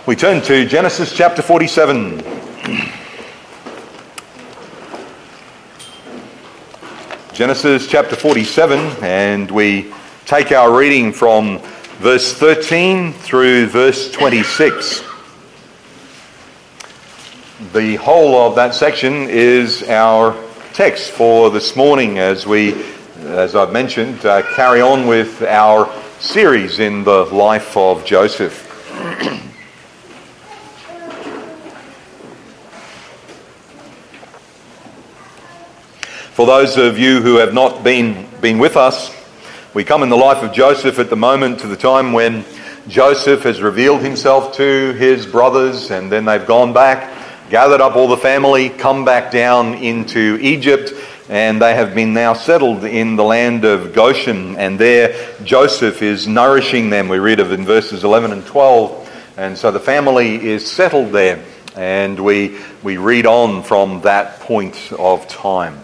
We turn to Genesis chapter 47. Genesis chapter 47, and we take our reading from verse 13 through verse 26. The whole of that section is our text for this morning as we, as I've mentioned, carry on with our series in the life of Joseph. For those of you who have not been with us, we come in the life of Joseph at the moment to the time when Joseph has revealed himself to his brothers, and then they've gone back, gathered up all the family, come back down into Egypt, and they have been now settled in the land of Goshen, and there Joseph is nourishing them. We read of in verses 11 and 12, and so the family is settled there, and we read on from that point of time.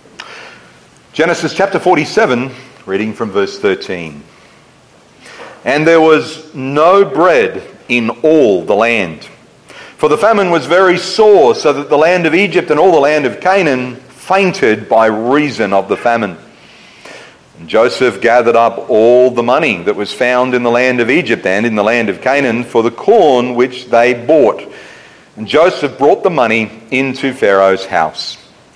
Genesis chapter 47, reading from verse 13. And there was no bread in all the land, for the famine was very sore, so that the land of Egypt and all the land of Canaan fainted by reason of the famine. And Joseph gathered up all the money that was found in the land of Egypt and in the land of Canaan for the corn which they bought. And Joseph brought the money into Pharaoh's house.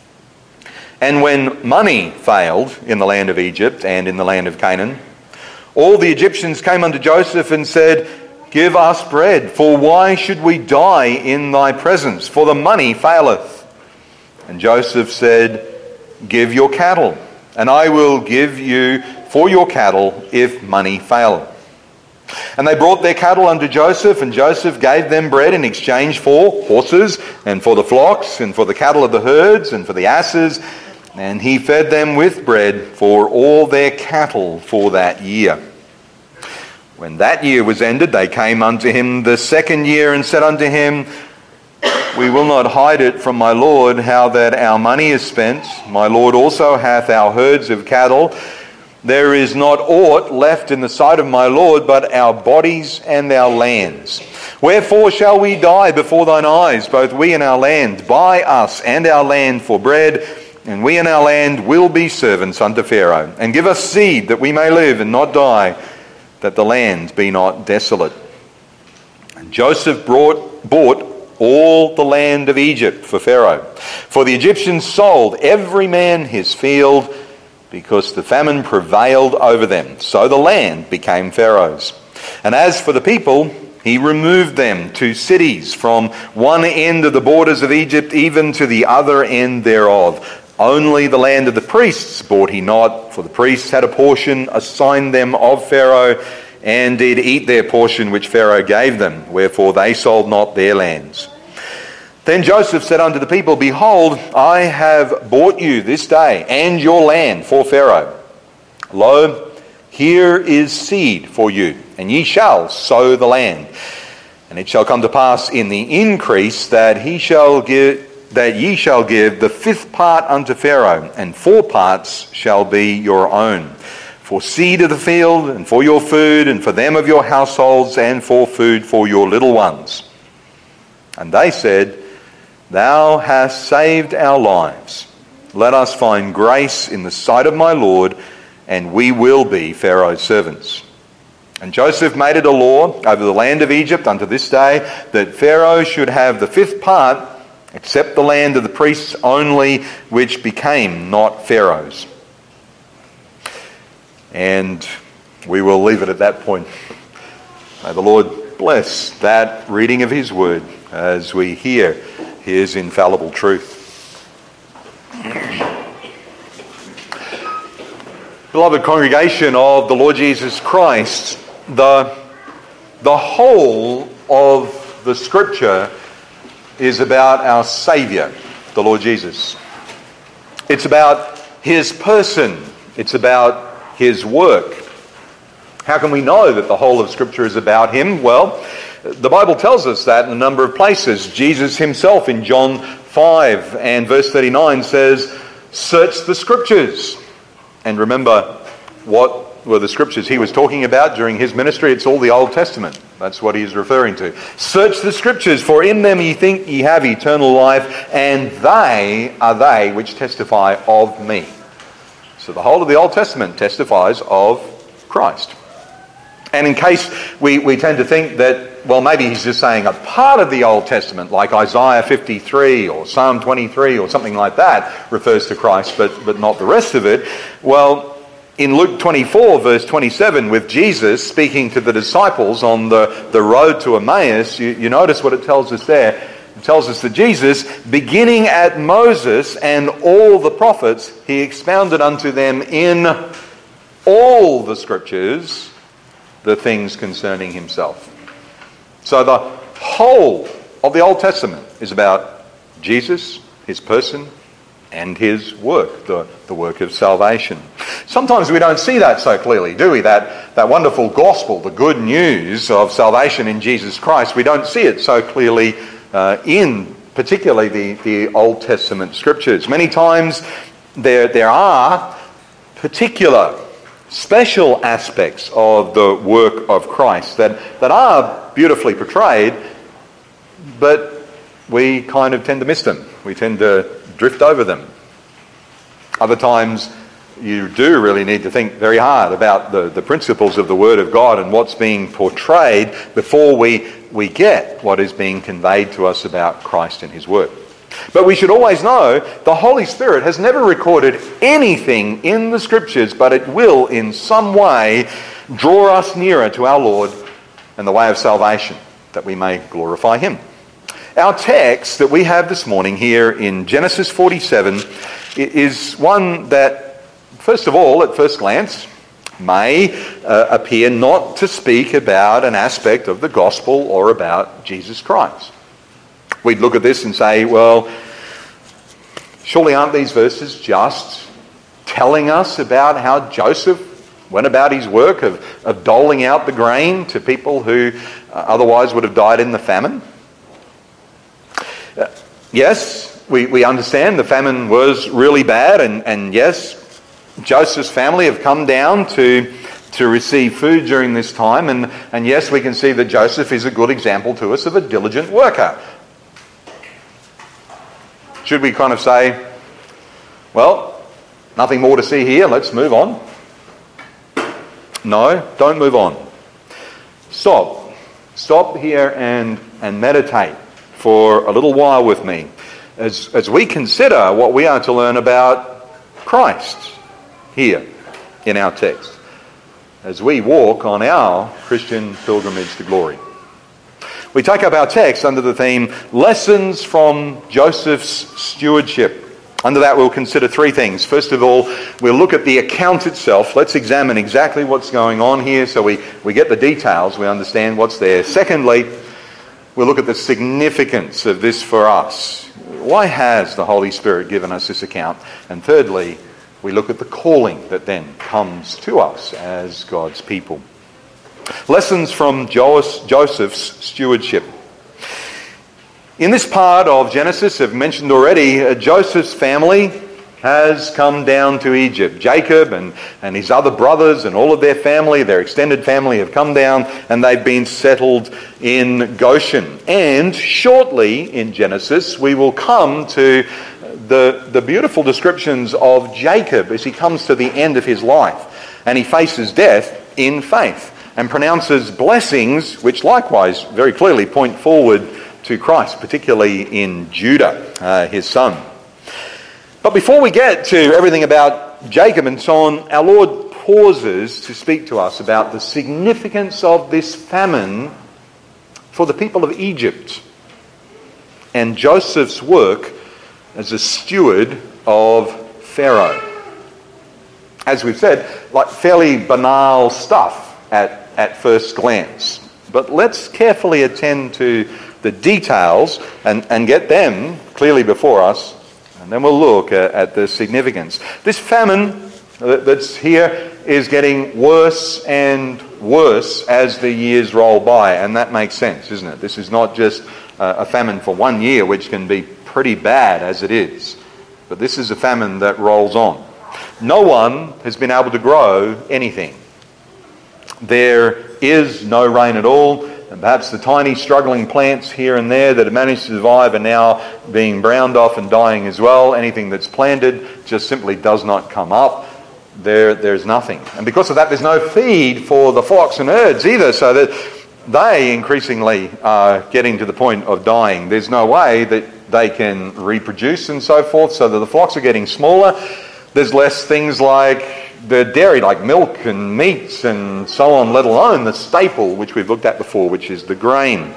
And when money failed in the land of Egypt and in the land of Canaan, all the Egyptians came unto Joseph and said, Give us bread, for why should we die in thy presence? For the money faileth. And Joseph said, Give your cattle, and I will give you for your cattle if money fail. And they brought their cattle unto Joseph, and Joseph gave them bread in exchange for horses, and for the flocks, and for the cattle of the herds, and for the asses. And he fed them with bread for all their cattle for that year. When that year was ended, they came unto him the second year and said unto him, We will not hide it from my lord how that our money is spent. My lord also hath our herds of cattle. There is not aught left in the sight of my lord but our bodies and our lands. Wherefore shall we die before thine eyes, both we and our land? Buy us and our land for bread, and we and our land will be servants unto Pharaoh. And give us seed that we may live and not die, that the land be not desolate. And Joseph bought all the land of Egypt for Pharaoh. For the Egyptians sold every man his field, because the famine prevailed over them. So the land became Pharaoh's. And as for the people, he removed them to cities from one end of the borders of Egypt even to the other end thereof. Only the land of the priests bought he not, for the priests had a portion assigned them of Pharaoh, and did eat their portion which Pharaoh gave them, wherefore they sold not their lands. Then Joseph said unto the people, Behold, I have bought you this day and your land for Pharaoh. Lo, here is seed for you, and ye shall sow the land. And it shall come to pass in the increase that ye shall give the fifth part unto Pharaoh, and 4 parts shall be your own, for seed of the field, and for your food, and for them of your households, and for food for your little ones. And they said, Thou hast saved our lives. Let us find grace in the sight of my Lord, and we will be Pharaoh's servants. And Joseph made it a law over the land of Egypt unto this day, that Pharaoh should have the 5th part, except the land of the priests only, which became not Pharaoh's. And we will leave it at that point. May the Lord bless that reading of his word as we hear his infallible truth. Beloved congregation of the Lord Jesus Christ, the whole of the Scripture is about our Saviour, the Lord Jesus. It's about his person. It's about his work. How can we know that the whole of Scripture is about him? Well, the Bible tells us that in a number of places. Jesus himself in John 5 and verse 39 says, Search the Scriptures. And remember what were the scriptures he was talking about during his ministry? It's all the Old Testament. That's what he's referring to. Search the scriptures, for in them ye think ye have eternal life, and they are they which testify of me. So the whole of the Old Testament testifies of Christ. And in case we tend to think that, well, maybe he's just saying a part of the Old Testament, like Isaiah 53 or Psalm 23 or something like that, refers to Christ, but not the rest of it. Well, in Luke 24, verse 27, with Jesus speaking to the disciples on the road to Emmaus, you notice what it tells us there. It tells us that Jesus, beginning at Moses and all the prophets, he expounded unto them in all the scriptures the things concerning himself. So the whole of the Old Testament is about Jesus, his person, and his work, the work of salvation. Sometimes we don't see that so clearly, do we? That wonderful gospel, the good news of salvation in Jesus Christ, we don't see it so clearly in particularly the Old Testament scriptures. Many times there are particular special aspects of the work of Christ that are beautifully portrayed, but we kind of tend to miss them. We tend to drift over them. Other times you do really need to think very hard about the principles of the Word of God and what's being portrayed before we get what is being conveyed to us about Christ and his work. But we should always know the Holy Spirit has never recorded anything in the Scriptures, but it will in some way draw us nearer to our Lord and the way of salvation, that we may glorify him. Our text that we have this morning here in Genesis 47 is one that, first of all, at first glance, may appear not to speak about an aspect of the gospel or about Jesus Christ. We'd look at this and say, well, surely aren't these verses just telling us about how Joseph went about his work of doling out the grain to people who otherwise would have died in the famine? Yes, we understand the famine was really bad, and yes, Joseph's family have come down to receive food during this time, and yes, we can see that Joseph is a good example to us of a diligent worker. Should we kind of say, well, nothing more to see here, let's move on? No, don't move on. Stop here and meditate for a little while with me as we consider what we are to learn about Christ here in our text, as we walk on our Christian pilgrimage to glory. We take up our text under the theme, Lessons from Joseph's Stewardship. Under that we'll consider three things. First of all, we'll look at the account itself. Let's examine exactly what's going on here so we get the details, we understand what's there. Secondly, we'll look at the significance of this for us. Why has the Holy Spirit given us this account? And thirdly, we look at the calling that then comes to us as God's people. Lessons from Joseph's stewardship. In this part of Genesis, I've mentioned already, Joseph's family has come down to Egypt. Jacob and his other brothers and all of their family, their extended family, have come down and they've been settled in Goshen. And shortly in Genesis, we will come to the beautiful descriptions of Jacob as he comes to the end of his life and he faces death in faith and pronounces blessings which likewise very clearly point forward to Christ, particularly in Judah, his son. But before we get to everything about Jacob and so on, our Lord pauses to speak to us about the significance of this famine for the people of Egypt and Joseph's work as a steward of Pharaoh. As we've said, like fairly banal stuff at first glance. But let's carefully attend to the details and get them clearly before us, and then we'll look at the significance. This famine that's here is getting worse and worse as the years roll by, and that makes sense, isn't it? This is not just a famine for 1 year, which can be pretty bad as it is, but this is a famine that rolls on. No one has been able to grow anything there is no rain at all, and perhaps the tiny struggling plants here and there that have managed to survive are now being browned off and dying as well. Anything that's planted just simply does not come up. There's nothing. And because of that, there's no feed for the flocks and herds either, so that they increasingly are getting to the point of dying. There's no way that they can reproduce and so forth, so that the flocks are getting smaller. There's less things like the dairy, like milk and meats and so on, let alone the staple, which we've looked at before, which is the grain.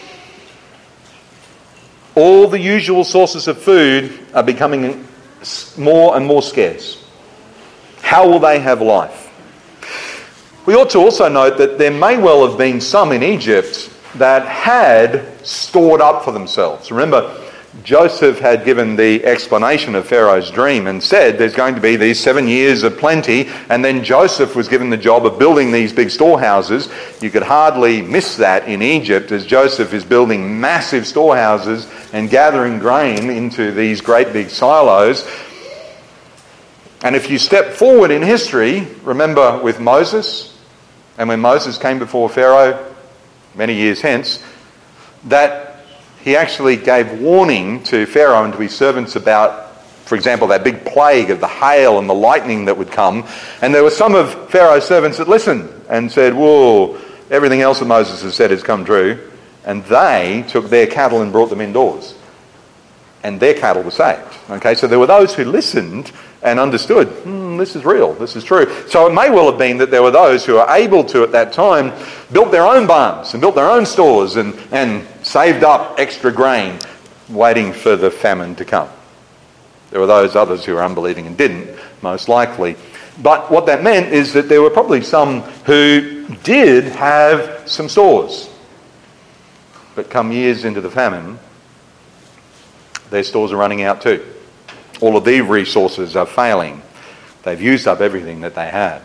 All the usual sources of food are becoming more and more scarce. How will they have life? We ought to also note that there may well have been some in Egypt that had stored up for themselves. Remember, Joseph had given the explanation of Pharaoh's dream and said there's going to be these 7 years of plenty, and then Joseph was given the job of building these big storehouses. You could hardly miss that in Egypt, as Joseph is building massive storehouses and gathering grain into these great big silos. And if you step forward in history, remember with Moses, and when Moses came before Pharaoh many years hence, that he actually gave warning to Pharaoh and to his servants about, for example, that big plague of the hail and the lightning that would come. And there were some of Pharaoh's servants that listened and said, whoa, everything else that Moses has said has come true. And they took their cattle and brought them indoors. And their cattle were saved. Okay, so there were those who listened and understood, this is real, this is true. So it may well have been that there were those who were able to, at that time, built their own barns and built their own stores and saved up extra grain, waiting for the famine to come. There were those others who were unbelieving and didn't, most likely. But what that meant is that there were probably some who did have some stores. But come years into the famine, their stores are running out too. All of their resources are failing. They've used up everything that they had.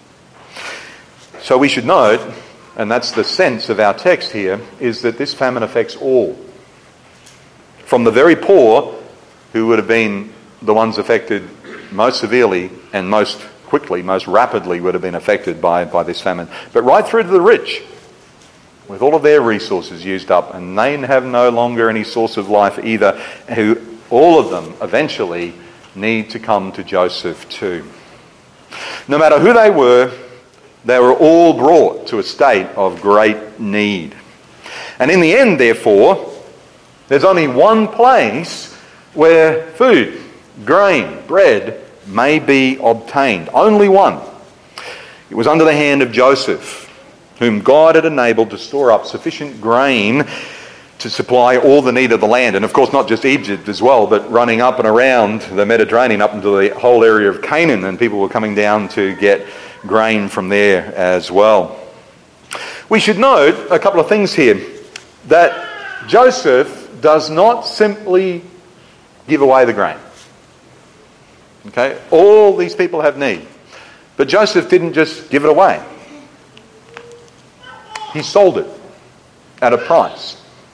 So we should note, and that's the sense of our text here, is that this famine affects all. From the very poor, who would have been the ones affected most severely and most quickly, most rapidly would have been affected by this famine, but right through to the rich, with all of their resources used up, and they have no longer any source of life either, who all of them eventually need to come to Joseph too. No matter who they were all brought to a state of great need. And in the end, therefore, there's only one place where food, grain, bread may be obtained. Only one. It was under the hand of Joseph, whom God had enabled to store up sufficient grain to supply all the need of the land. And of course, not just Egypt as well, but running up and around the Mediterranean, up into the whole area of Canaan, and people were coming down to get grain from there as well. We should note a couple of things here. That Joseph does not simply give away the grain. Okay? All these people have need. But Joseph didn't just give it away. He sold it at a price.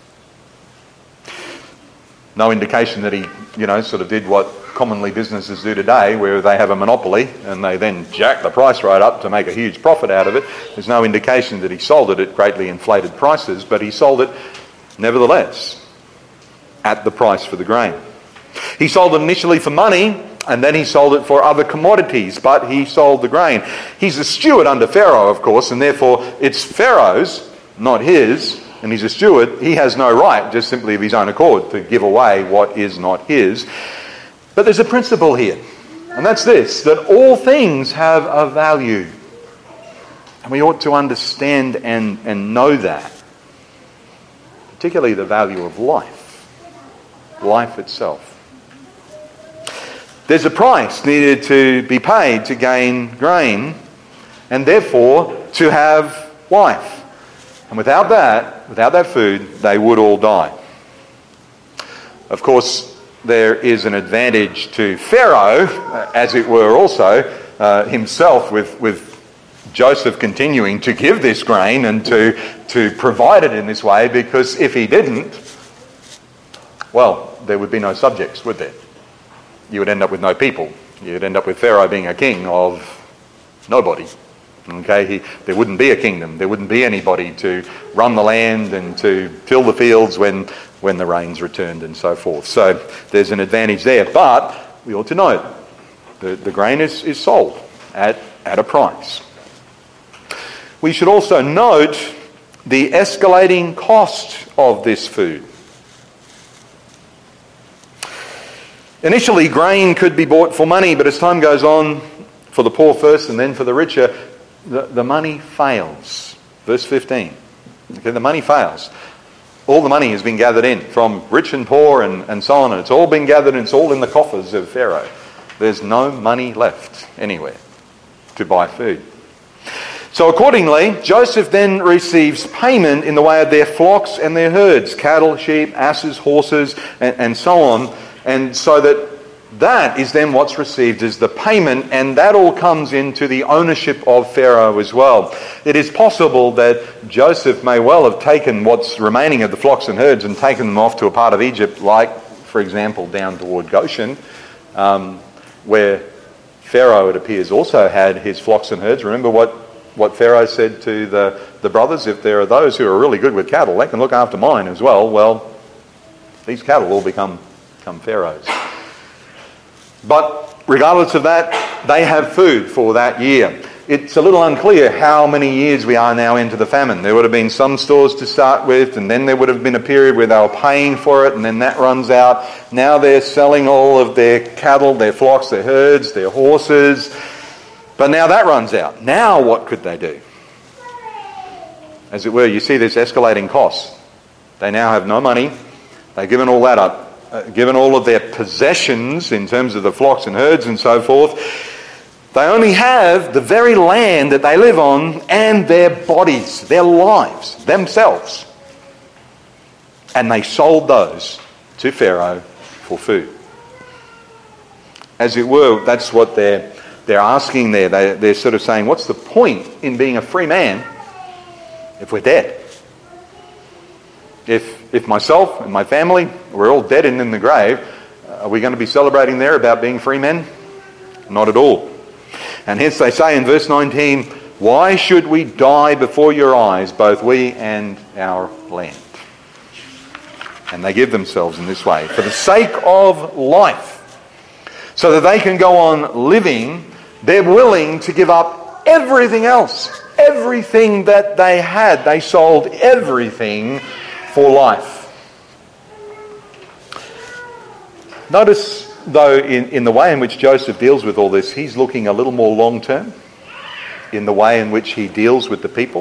No indication that he, sort of did what commonly businesses do today, where they have a monopoly and they then jack the price right up to make a huge profit out of it. There's no indication that he sold it at greatly inflated prices, but he sold it nevertheless at the price for the grain. He sold it initially for money, and then he sold it for other commodities, but he sold the grain. He's a steward under Pharaoh, of course, and therefore it's Pharaoh's, not his. And he's a steward. He has no right, just simply of his own accord, to give away what is not his. But there's a principle here, and that's this, that all things have a value. And we ought to understand and know that. Particularly the value of life. Life itself. There's a price needed to be paid to gain grain, and therefore to have life. And without that food, they would all die. Of course, there is an advantage to Pharaoh, as it were also, himself with Joseph continuing to give this grain and to provide it in this way, because if he didn't, well, there would be no subjects, would there? You would end up with no people. You'd end up with Pharaoh being a king of nobody. Okay, there wouldn't be a kingdom. There wouldn't be anybody to run the land and to till the fields when the rains returned and so forth. So there's an advantage there. But we ought to note the grain is sold at a price. We should also note the escalating cost of this food. Initially, grain could be bought for money, but as time goes on, for the poor first and then for the richer, the money fails. Verse 15. Okay, the money fails. All the money has been gathered in from rich and poor and so on. And it's all been gathered and it's all in the coffers of Pharaoh. There's no money left anywhere to buy food. So accordingly, Joseph then receives payment in the way of their flocks and their herds, cattle, sheep, asses, horses, and so on. And so that is then what's received as the payment, and that all comes into the ownership of Pharaoh as well. It is possible that Joseph may well have taken what's remaining of the flocks and herds and taken them off to a part of Egypt, like, for example, down toward Goshen, where Pharaoh, it appears, also had his flocks and herds. Remember what Pharaoh said to the brothers? If there are those who are really good with cattle, they can look after mine as well. Well, these cattle all become Pharaoh's. But regardless of that, they have food for that year. It's a little unclear how many years we are now into the famine. There would have been some stores to start with, and then there would have been a period where they were paying for it, and then that runs out. Now they're selling all of their cattle, their flocks, their herds, their horses. But now that runs out. Now what could they do? As it were, you see this escalating costs. They now have no money. They've given all that up. Given all of their possessions in terms of the flocks and herds and so forth, they only have the very land that they live on and their bodies, their lives, themselves. And they sold those to Pharaoh for food. As it were, that's what they're asking there. They're sort of saying, what's the point in being a free man if we're dead? If myself and my family, we're all dead and in the grave, are we going to be celebrating there about being free men? Not at all. And hence they say in verse 19, why should we die before your eyes, both we and our land? And they give themselves in this way, for the sake of life, so that they can go on living. They're willing to give up everything else, everything that they had. They sold everything for life. Notice, though, in the way in which Joseph deals with all this, he's looking a little more long-term in the way in which he deals with the people.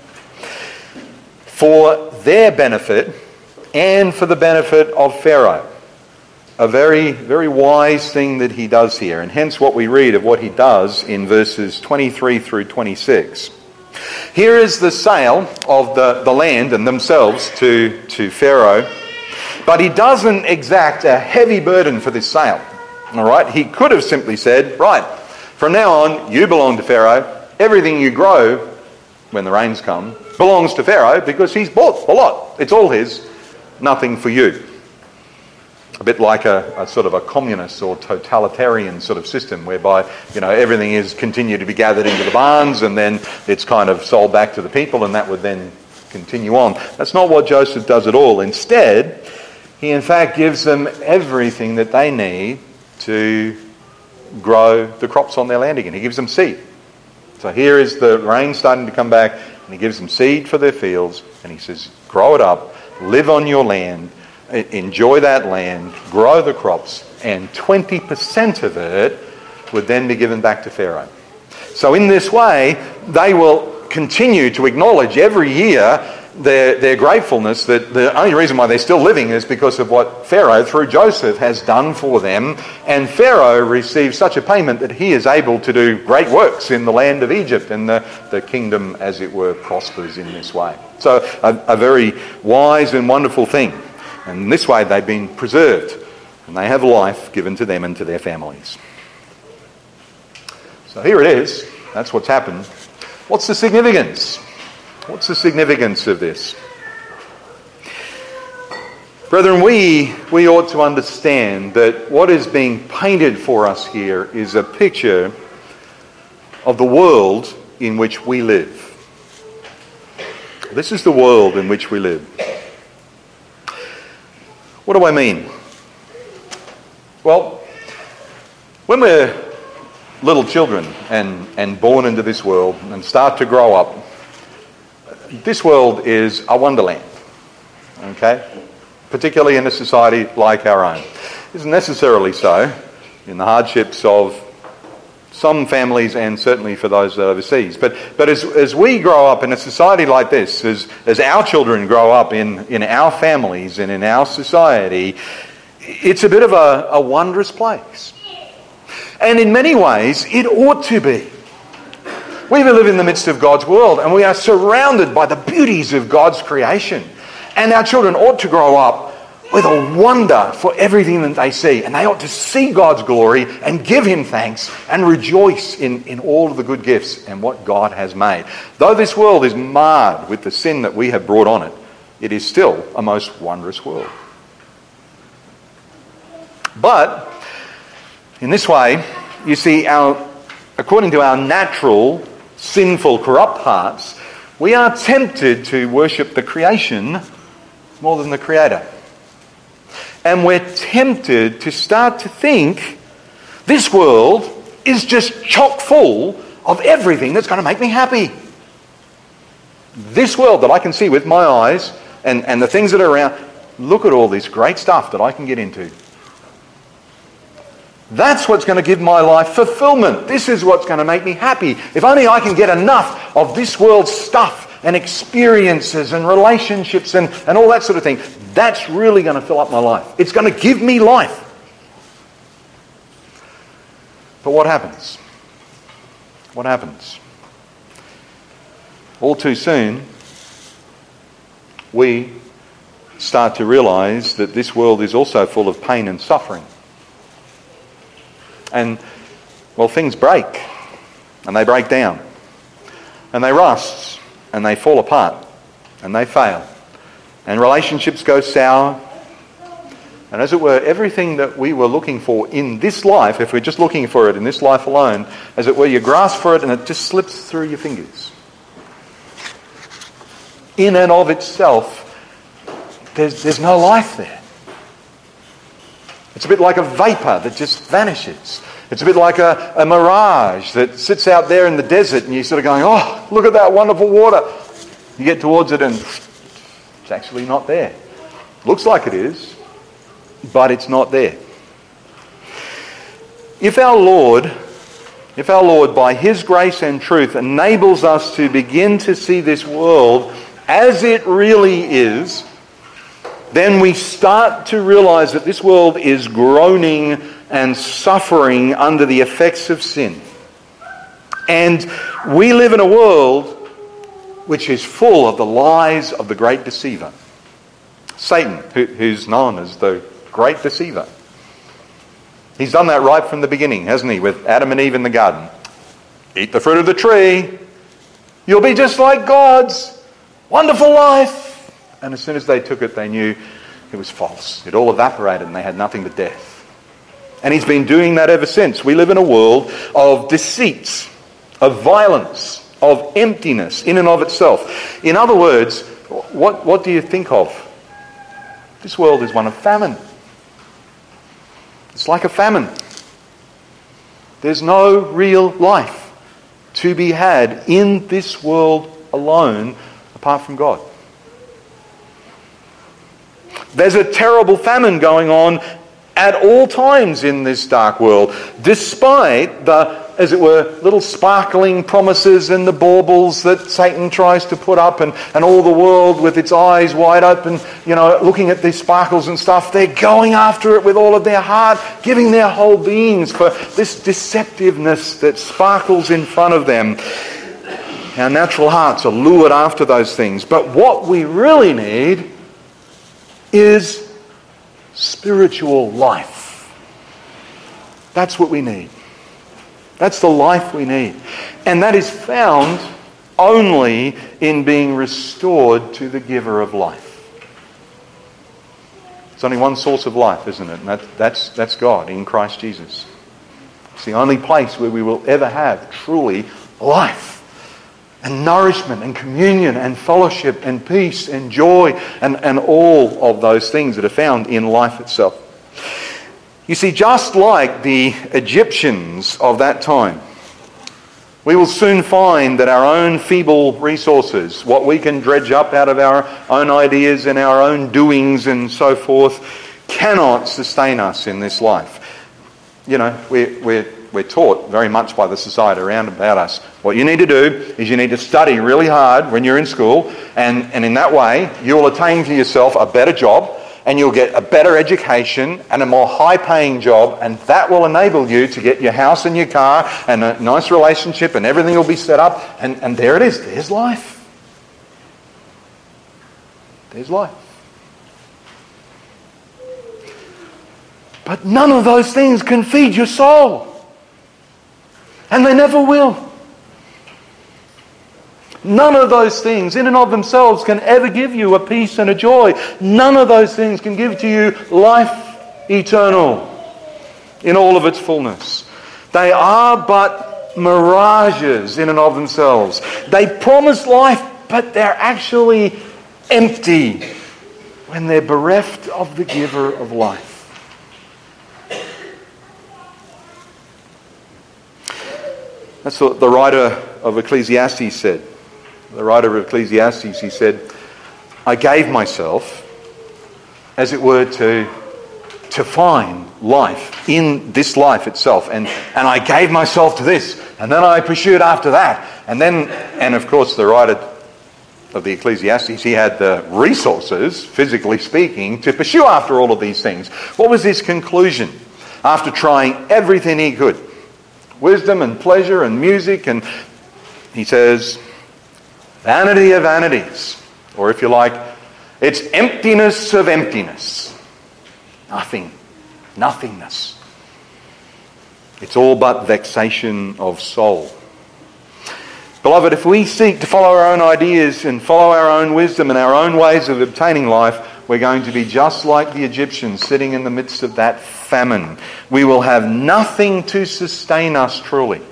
For their benefit and for the benefit of Pharaoh. A very, very wise thing that he does here, and hence what we read of what he does in verses 23 through 26. Here is the sale of the land and themselves to Pharaoh, but he doesn't exact a heavy burden for this sale. All right, he could have simply said, right, from now on you belong to Pharaoh. Everything you grow when the rains come belongs to Pharaoh because he's bought the lot. It's all his, nothing for you. A bit like a sort of a communist or totalitarian sort of system whereby, everything is continued to be gathered into the barns and then it's kind of sold back to the people and that would then continue on. That's not what Joseph does at all. Instead, he in fact gives them everything that they need to grow the crops on their land again. He gives them seed. So here is the rain starting to come back and he gives them seed for their fields and he says, grow it up, live on your land, enjoy that land, grow the crops, and 20% of it would then be given back to Pharaoh. So in this way, they will continue to acknowledge every year their gratefulness that the only reason why they're still living is because of what Pharaoh, through Joseph, has done for them. And Pharaoh receives such a payment that he is able to do great works in the land of Egypt, and the kingdom, as it were, prospers in this way. So a very wise and wonderful thing. And in this way they've been preserved and they have life given to them and to their families. So here it is. That's what's happened. What's the significance? What's the significance of this? Brethren, we ought to understand that what is being painted for us here is a picture of the world in which we live. This is the world in which we live. What do I mean? Well, when we're little children and born into this world and start to grow up, this world is a wonderland, okay? Particularly in a society like our own. It isn't necessarily so in the hardships of some families and certainly for those overseas. But as we grow up in a society like this, as our children grow up in our families and in our society, it's a bit of a wondrous place. And in many ways, it ought to be. We live in the midst of God's world and we are surrounded by the beauties of God's creation. And our children ought to grow up with a wonder for everything that they see. And they ought to see God's glory and give Him thanks and rejoice in all of the good gifts and what God has made. Though this world is marred with the sin that we have brought on it, it is still a most wondrous world. But in this way, you see, according to our natural, sinful, corrupt hearts, we are tempted to worship the creation more than the Creator. And we're tempted to start to think this world is just chock full of everything that's going to make me happy. This world that I can see with my eyes and the things that are around, look at all this great stuff that I can get into. That's what's going to give my life fulfillment. This is what's going to make me happy. If only I can get enough of this world's stuff and experiences and relationships and all that sort of thing. That's really going to fill up my life. It's going to give me life. But what happens? What happens? All too soon, we start to realise that this world is also full of pain and suffering. And, well, things break. And they break down. And they rust. And they fall apart. And they fail. And relationships go sour. And as it were, everything that we were looking for in this life, if we're just looking for it in this life alone, as it were, you grasp for it and it just slips through your fingers. In and of itself, there's no life there. It's a bit like a vapour that just vanishes. It's a bit like a mirage that sits out there in the desert and you're sort of going, oh, look at that wonderful water. You get towards it and it's actually not there. Looks like it is, but it's not there. If our Lord, by His grace and truth, enables us to begin to see this world as it really is, then we start to realise that this world is groaning and suffering under the effects of sin. And we live in a world which is full of the lies of the great deceiver. Satan, who's known as the great deceiver. He's done that right from the beginning, hasn't he, with Adam and Eve in the garden. Eat the fruit of the tree. You'll be just like God's. Wonderful life. And as soon as they took it, they knew it was false. It all evaporated and they had nothing but death. And he's been doing that ever since. We live in a world of deceit, of violence, of emptiness in and of itself. In other words, what do you think of? This world is one of famine. It's like a famine. There's no real life to be had in this world alone apart from God. There's a terrible famine going on at all times in this dark world, despite the, as it were, little sparkling promises and the baubles that Satan tries to put up and all the world with its eyes wide open, looking at these sparkles and stuff. They're going after it with all of their heart, giving their whole beings for this deceptiveness that sparkles in front of them. Our natural hearts are lured after those things. But what we really need is spiritual life. That's what we need. That's the life we need. And that is found only in being restored to the giver of life. There's only one source of life, isn't it? And that's God in Christ Jesus. It's the only place where we will ever have truly life. and nourishment and communion and fellowship and peace and joy and all of those things that are found in life itself. You see, just like the Egyptians of that time, we will soon find that our own feeble resources, what we can dredge up out of our own ideas and our own doings and so forth, cannot sustain us in this life. You know, we're taught very much by the society around about us. What you need to do is you need to study really hard when you're in school, and in that way you will attain for yourself a better job, and you'll get a better education and a more high-paying job, and that will enable you to get your house and your car and a nice relationship, and everything will be set up, and there it is. There's life. There's life. But none of those things can feed your soul. And they never will. None of those things in and of themselves can ever give you a peace and a joy. None of those things can give to you life eternal in all of its fullness. They are but mirages in and of themselves. They promise life, but they're actually empty when they're bereft of the giver of life. That's what the writer of Ecclesiastes said. The writer of Ecclesiastes, he said, I gave myself, as it were, to find life in this life itself. And I gave myself to this. And then I pursued after that. And of course, the writer of the Ecclesiastes, he had the resources, physically speaking, to pursue after all of these things. What was his conclusion after trying everything he could? Wisdom and pleasure and music, and he says, vanity of vanities, or if you like, it's emptiness of emptiness. Nothing, nothingness. It's all but vexation of soul. Beloved, if we seek to follow our own ideas and follow our own wisdom and our own ways of obtaining life, we're going to be just like the Egyptians sitting in the midst of that famine. We will have nothing to sustain us truly.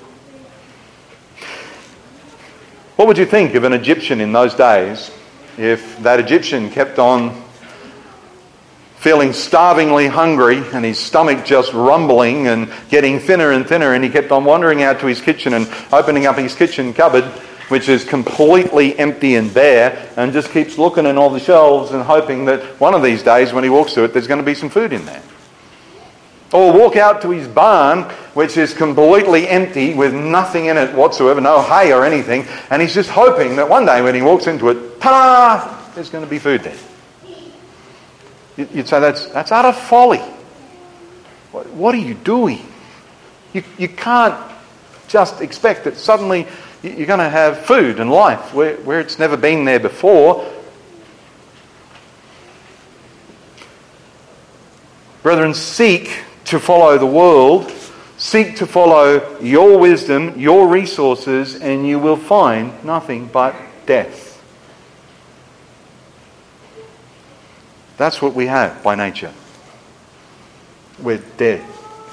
What would you think of an Egyptian in those days if that Egyptian kept on feeling starvingly hungry and his stomach just rumbling and getting thinner and thinner, and he kept on wandering out to his kitchen and opening up his kitchen cupboard, which is completely empty and bare, and just keeps looking in all the shelves and hoping that one of these days when he walks through it there's going to be some food in there. Or walk out to his barn, which is completely empty with nothing in it whatsoever, no hay or anything, and he's just hoping that one day when he walks into it, ta-da, there's going to be food there. You'd say that's utter folly. What are you doing? You can't just expect that suddenly you're going to have food and life where it's never been there before. Brethren, seek to follow the world, seek to follow your wisdom, your resources, and you will find nothing but death. That's what we have by nature. We're dead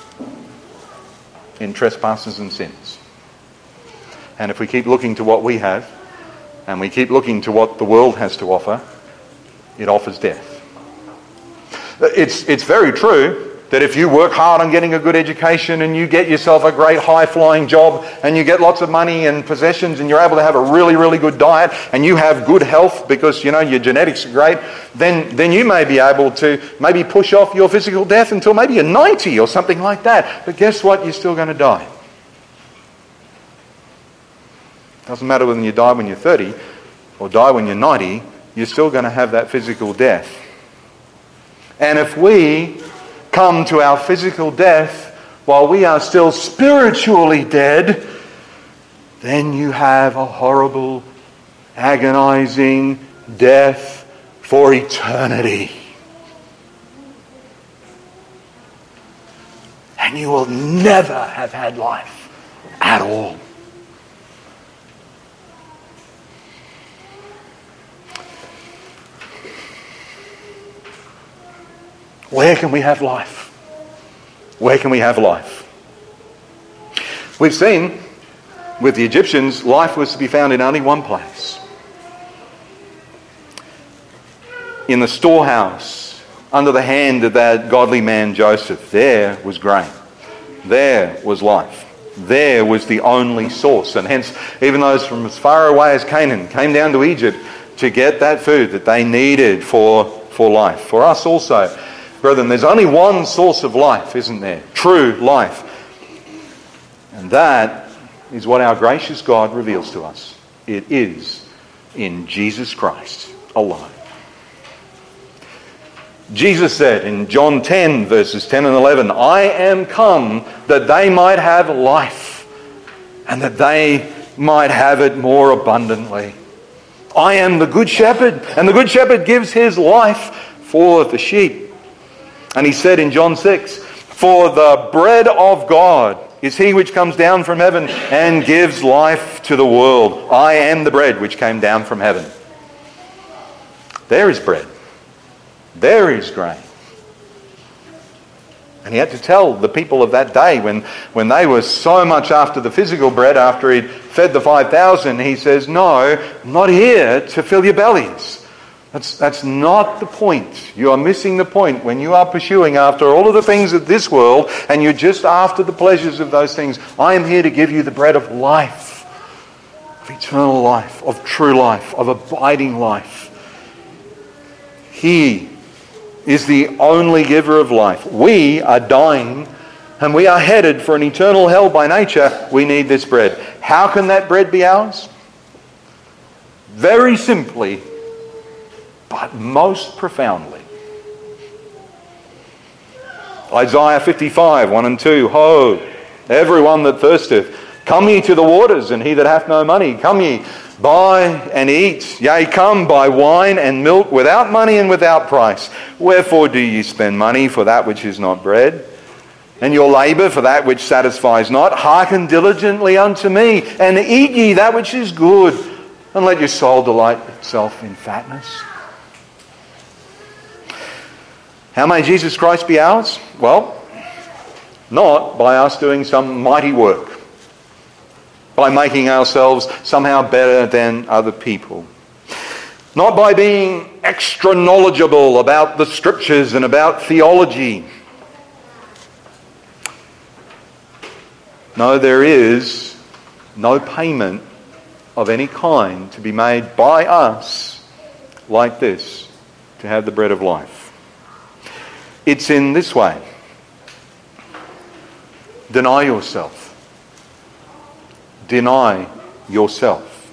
in trespasses and sins. And if we keep looking to what we have, and we keep looking to what the world has to offer, it offers death. It's very true that if you work hard on getting a good education and you get yourself a great high-flying job and you get lots of money and possessions and you're able to have a really, really good diet and you have good health because, you know, your genetics are great, then you may be able to maybe push off your physical death until maybe you're 90 or something like that. But guess what? You're still going to die. Doesn't matter whether you die when you're 30 or die when you're 90, you're still going to have that physical death. And if we come to our physical death while we are still spiritually dead, then you have a horrible, agonizing death for eternity. And you will never have had life at all. Where can we have life? Where can we have life? We've seen With the Egyptians, life was to be found in only one place. In the storehouse, under the hand of that godly man Joseph, there was grain. There was life. There was the only source. And hence, even those from as far away as Canaan came down to Egypt to get that food that they needed for life. For us also, brethren, there's only one source of life, isn't there? True life. And that is what our gracious God reveals to us. It is in Jesus Christ alone. Jesus said in John 10, verses 10 and 11, I am come that they might have life, and that they might have it more abundantly. I am the good shepherd, and the good shepherd gives his life for the sheep. And he said in John 6, for the bread of God is he which comes down from heaven and gives life to the world. I am the bread which came down from heaven. There is bread. There is grain. And he had to tell the people of that day when they were so much after the physical bread, after he'd fed the 5,000, he says, no, I'm not here to fill your bellies. That's not the point. You are missing the point when you are pursuing after all of the things of this world and you're just after the pleasures of those things. I am here to give you the bread of life, of eternal life, of true life, of abiding life. He is the only giver of life. We are dying and we are headed for an eternal hell by nature. We need this bread. How can that bread be ours? Very simply, but most profoundly. Isaiah 55, 1 and 2. Ho, everyone that thirsteth, come ye to the waters, and he that hath no money, come ye, buy and eat. Yea, come, buy wine and milk without money and without price. Wherefore do ye spend money for that which is not bread, and your labour for that which satisfies not? Hearken diligently unto me, and eat ye that which is good, and let your soul delight itself in fatness. How may Jesus Christ be ours? Well, not by us doing some mighty work, by making ourselves somehow better than other people. Not by being extra knowledgeable about the scriptures and about theology. No, there is no payment of any kind to be made by us like this to have the bread of life. It's in this way. Deny yourself. Deny yourself.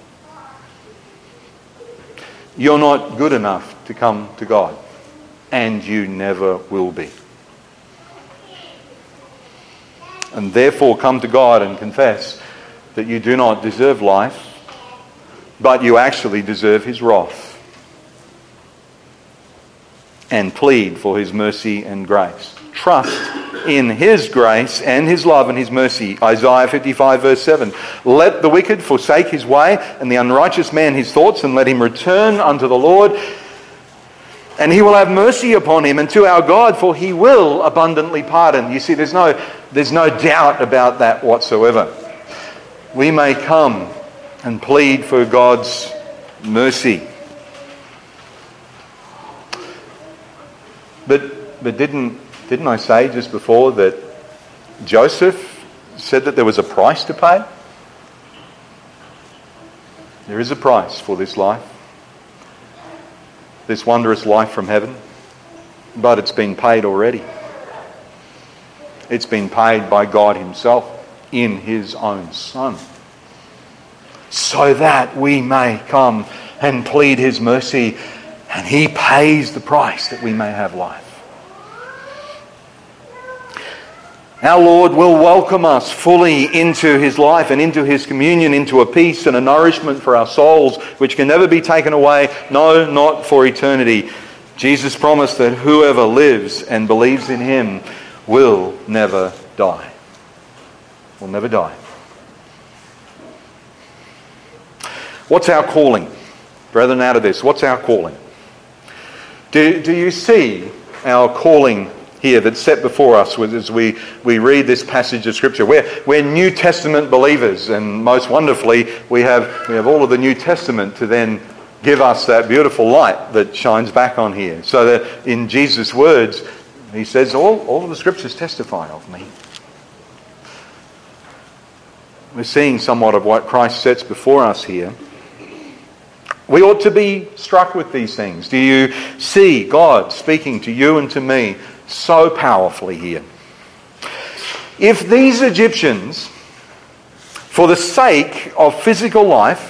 You're not good enough to come to God, and you never will be. And therefore come to God and confess that you do not deserve life, but you actually deserve his wrath. And plead for his mercy and grace. Trust in his grace and his love and his mercy. Isaiah 55 verse 7. Let the wicked forsake his way, and the unrighteous man his thoughts, and let him return unto the Lord, and he will have mercy upon him, and to our God, for he will abundantly pardon. You see, there's no doubt about that whatsoever. We may come and plead for God's mercy. But didn't I say just before that Joseph said that there was a price to pay? There is a price for this life, this wondrous life from heaven, but it's been paid already. It's been paid by God himself in his own Son, so that we may come and plead his mercy, and he pays the price that we may have life. Our Lord will welcome us fully into his life and into his communion, into a peace and a nourishment for our souls which can never be taken away, no, not for eternity. Jesus promised that whoever lives and believes in him will never die. Will never die. What's our calling? Brethren, out of this, what's our calling? Do you see our calling here that's set before us as we read this passage of Scripture. We're New Testament believers, and most wonderfully, we have all of the New Testament to then give us that beautiful light that shines back on here. So that in Jesus' words, he says, all of the Scriptures testify of me. We're seeing somewhat of what Christ sets before us here. We ought to be struck with these things. Do you see God speaking to you and to me so powerfully here? If these Egyptians, for the sake of physical life,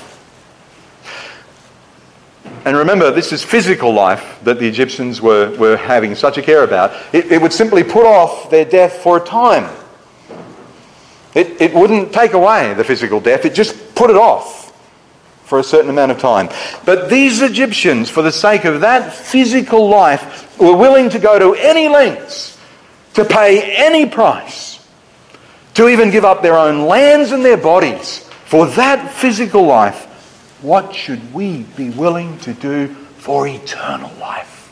and remember this is physical life that the Egyptians were having such a care about, it would simply put off their death for a time. It wouldn't take away the physical death, it just put it off for a certain amount of time. But these Egyptians, for the sake of that physical life, were willing to go to any lengths, to pay any price, to even give up their own lands and their bodies for that physical life. What should we be willing to do for eternal life?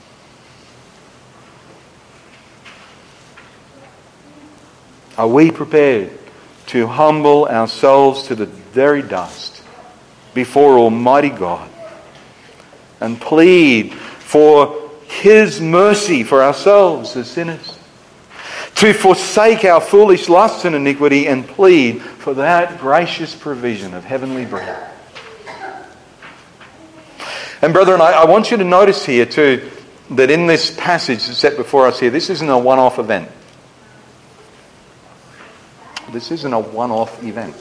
Are we prepared to humble ourselves to the very dust before Almighty God and plead for His mercy for ourselves as sinners? To forsake our foolish lusts and iniquity and plead for that gracious provision of heavenly bread. And brethren, I want you to notice here too that in this passage that's set before us here, this isn't a one-off event. This isn't a one-off event.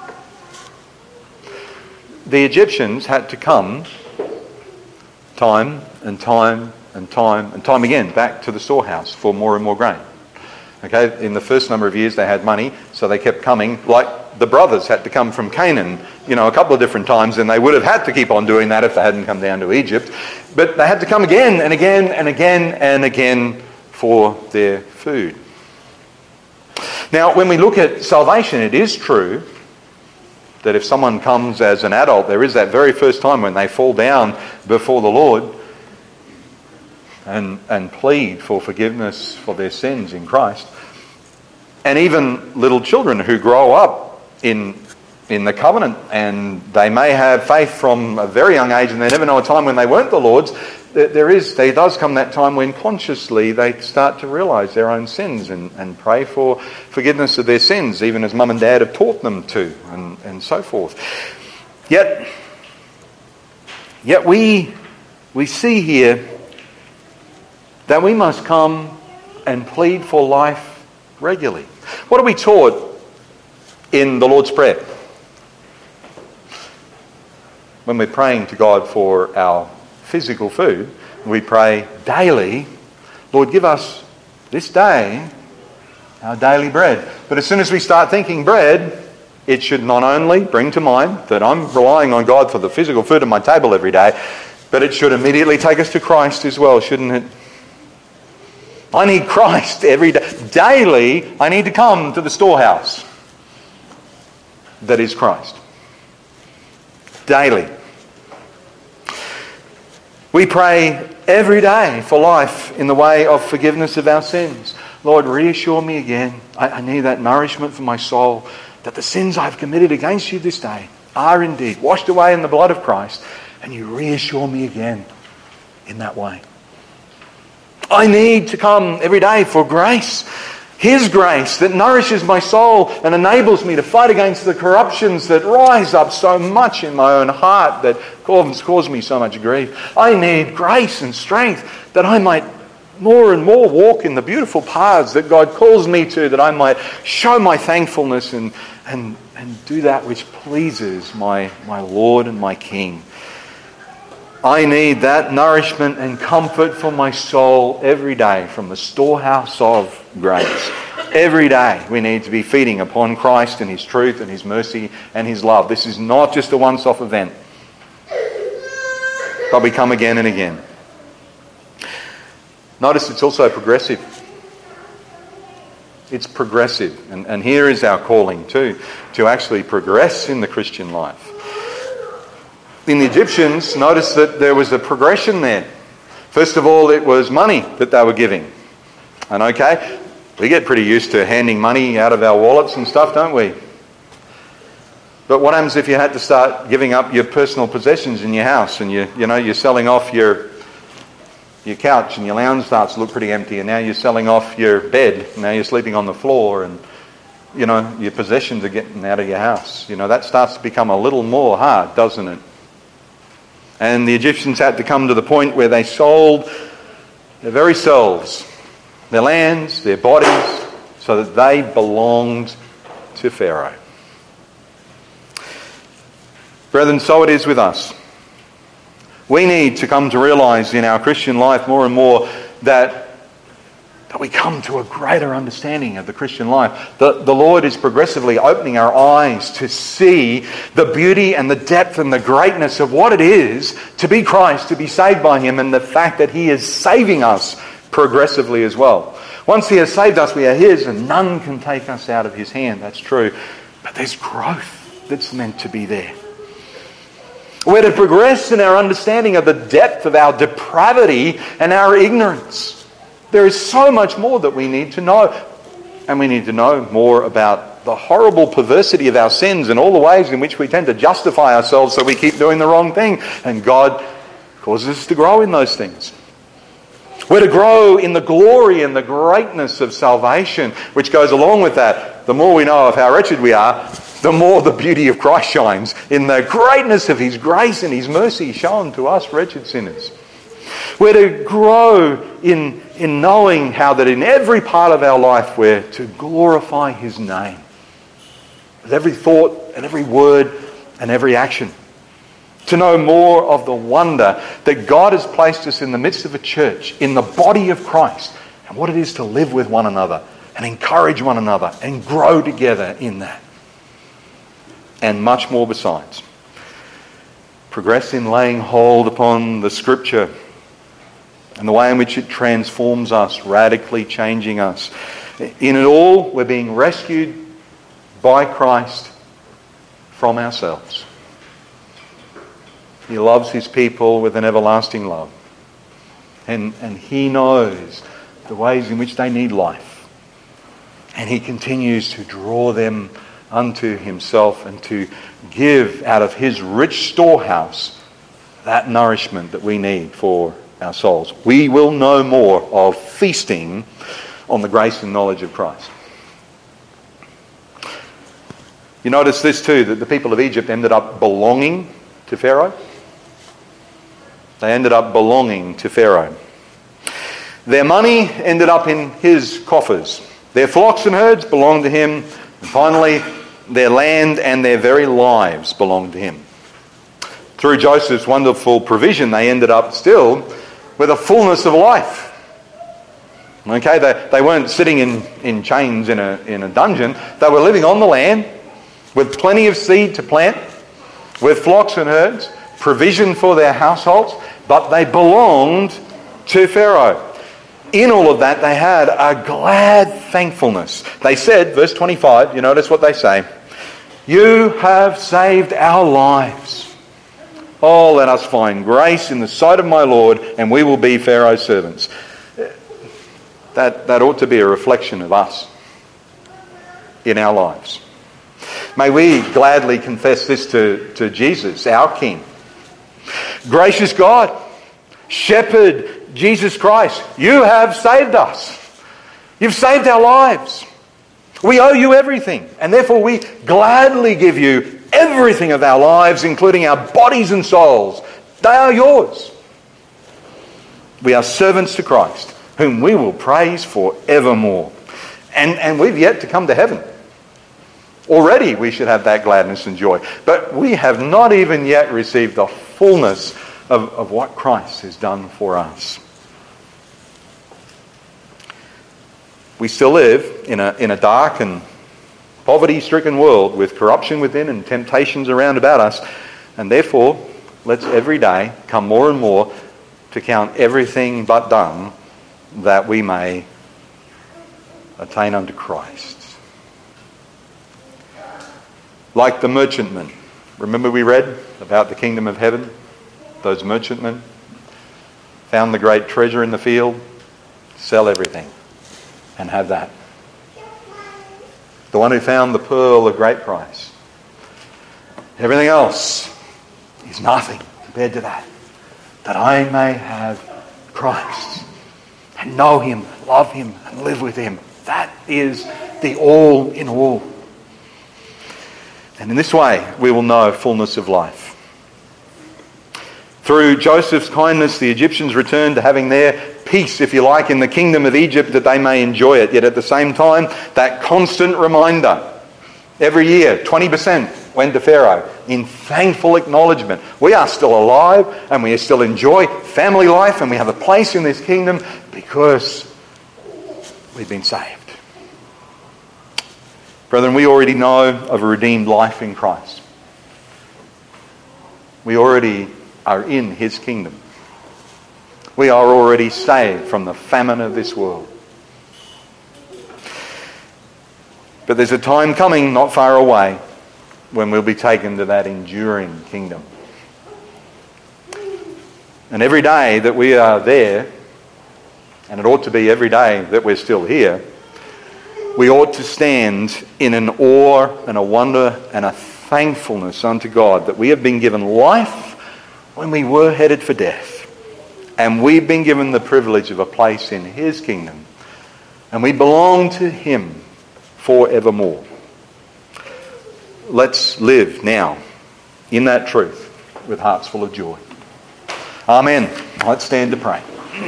The Egyptians had to come time and time and time and time again back to the storehouse for more and more grain. Okay, in the first number of years they had money, so they kept coming, like the brothers had to come from Canaan, a couple of different times, and they would have had to keep on doing that if they hadn't come down to Egypt. But they had to come again and again and again and again for their food. Now, when we look at salvation, it is true that if someone comes as an adult, there is that very first time when they fall down before the Lord and plead for forgiveness for their sins in Christ. And even little children who grow up in the covenant, and they may have faith from a very young age and they never know a time when they weren't the Lord's, there does come that time when consciously they start to realise their own sins and pray for forgiveness of their sins, even as mum and dad have taught them to, and so forth. Yet we see here that we must come and plead for life regularly. What are we taught in the Lord's Prayer? When we're praying to God for our physical food, we pray daily, Lord, give us this day our daily bread. But as soon as we start thinking bread, it should not only bring to mind that I'm relying on God for the physical food on my table every day, but it should immediately take us to Christ as well, shouldn't it? I need Christ every day. Daily, I need to come to the storehouse that is Christ. Daily. We pray every day for life in the way of forgiveness of our sins. Lord, reassure me again. I need that nourishment for my soul, that the sins I've committed against you this day are indeed washed away in the blood of Christ, and you reassure me again in that way. I need to come every day for grace. His grace that nourishes my soul and enables me to fight against the corruptions that rise up so much in my own heart that cause me so much grief. I need grace and strength that I might more and more walk in the beautiful paths that God calls me to, that I might show my thankfulness and do that which pleases my Lord and my King. I need that nourishment and comfort for my soul every day from the storehouse of grace. Every day we need to be feeding upon Christ and His truth and His mercy and His love. This is not just a once-off event, but we come again and again. Notice it's also progressive. It's progressive. And here is our calling too, to actually progress in the Christian life. In the Egyptians, notice that there was a progression there. First of all, it was money that they were giving. And okay, we get pretty used to handing money out of our wallets and stuff, don't we? But what happens if you had to start giving up your personal possessions in your house, and you're selling off your couch, and your lounge starts to look pretty empty, and now you're selling off your bed, and now you're sleeping on the floor, and your possessions are getting out of your house. That starts to become a little more hard, doesn't it? And the Egyptians had to come to the point where they sold their very selves, their lands, their bodies, so that they belonged to Pharaoh. Brethren, so it is with us. We need to come to realise in our Christian life more and more that we come to a greater understanding of the Christian life. The Lord is progressively opening our eyes to see the beauty and the depth and the greatness of what it is to be Christ, to be saved by Him, and the fact that He is saving us progressively as well. Once He has saved us, we are His, and none can take us out of His hand. That's true. But there's growth that's meant to be there. We're to progress in our understanding of the depth of our depravity and our ignorance. There is so much more that we need to know. And we need to know more about the horrible perversity of our sins and all the ways in which we tend to justify ourselves so we keep doing the wrong thing. And God causes us to grow in those things. We're to grow in the glory and the greatness of salvation, which goes along with that. The more we know of how wretched we are, the more the beauty of Christ shines in the greatness of His grace and His mercy shown to us wretched sinners. We're to grow in knowing how that in every part of our life we're to glorify His name. With every thought and every word and every action. To know more of the wonder that God has placed us in the midst of a church, in the body of Christ, and what it is to live with one another and encourage one another and grow together in that. And much more besides. Progress in laying hold upon the Scripture and the way in which it transforms us, radically changing us. In it all, we're being rescued by Christ from ourselves. He loves His people with an everlasting love. And He knows the ways in which they need life. And He continues to draw them unto Himself and to give out of His rich storehouse that nourishment that we need for our souls. We will know more of feasting on the grace and knowledge of Christ. You notice this too, that the people of Egypt ended up belonging to Pharaoh. They ended up belonging to Pharaoh. Their money ended up in his coffers. Their flocks and herds belonged to him. And finally, their land and their very lives belonged to him. Through Joseph's wonderful provision, they ended up still with a fullness of life. Okay, they weren't sitting in chains in a dungeon. They were living on the land with plenty of seed to plant, with flocks and herds, provision for their households, but they belonged to Pharaoh. In all of that, they had a glad thankfulness. They said, verse 25, you notice what they say, "You have saved our lives. Oh, let us find grace in the sight of my Lord, and we will be Pharaoh's servants." That ought to be a reflection of us in our lives. May we gladly confess this to Jesus, our King. Gracious God, Shepherd Jesus Christ, you have saved us. You've saved our lives. We owe you everything, and therefore we gladly give you everything of our lives, including our bodies and souls. They are yours. We are servants to Christ, whom we will praise forevermore. And we've yet to come to heaven. Already we should have that gladness and joy. But we have not even yet received the fullness of what Christ has done for us. We still live in a dark and poverty-stricken world with corruption within and temptations around about us. And therefore, let's every day come more and more to count everything but dung that we may attain unto Christ. Like the merchantmen. Remember we read about the kingdom of heaven? Those merchantmen found the great treasure in the field, sell everything, and have that. The one who found the pearl of great price. Everything else is nothing compared to that. That I may have Christ and know him, love him and live with him. That is the all in all. And in this way we will know fullness of life. Through Joseph's kindness, the Egyptians returned to having their peace, if you like, in the kingdom of Egypt, that they may enjoy it. Yet at the same time, that constant reminder, every year, 20% went to Pharaoh in thankful acknowledgement. We are still alive and we still enjoy family life and we have a place in this kingdom because we've been saved. Brethren, we already know of a redeemed life in Christ. We already are in his kingdom. We are already saved from the famine of this world. But there's a time coming not far away when we'll be taken to that enduring kingdom. And every day that we are there, and it ought to be every day that we're still here, we ought to stand in an awe and a wonder and a thankfulness unto God that we have been given life when we were headed for death. And we've been given the privilege of a place in his kingdom. And we belong to him forevermore. Let's live now in that truth with hearts full of joy. Amen. Let's stand to pray.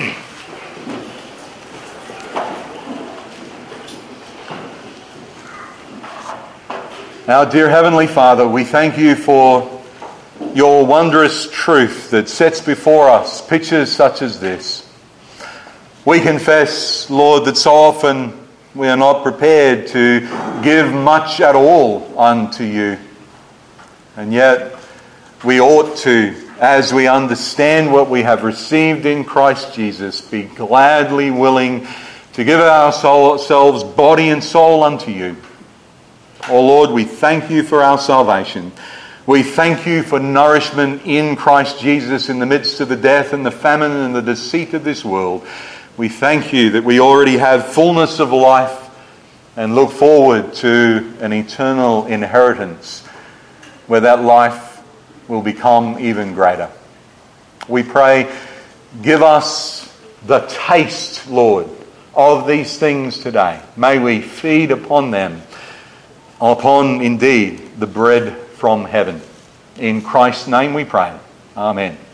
Our dear Heavenly Father, we thank you for your wondrous truth that sets before us pictures such as this. We confess, Lord, that so often we are not prepared to give much at all unto you. And yet we ought to, as we understand what we have received in Christ Jesus, be gladly willing to give ourselves body and soul unto you. Oh Lord, we thank you for our salvation. We thank you for nourishment in Christ Jesus in the midst of the death and the famine and the deceit of this world. We thank you that we already have fullness of life and look forward to an eternal inheritance where that life will become even greater. We pray, give us the taste, Lord, of these things today. May we feed upon them, upon indeed the bread from heaven. In Christ's name we pray. Amen.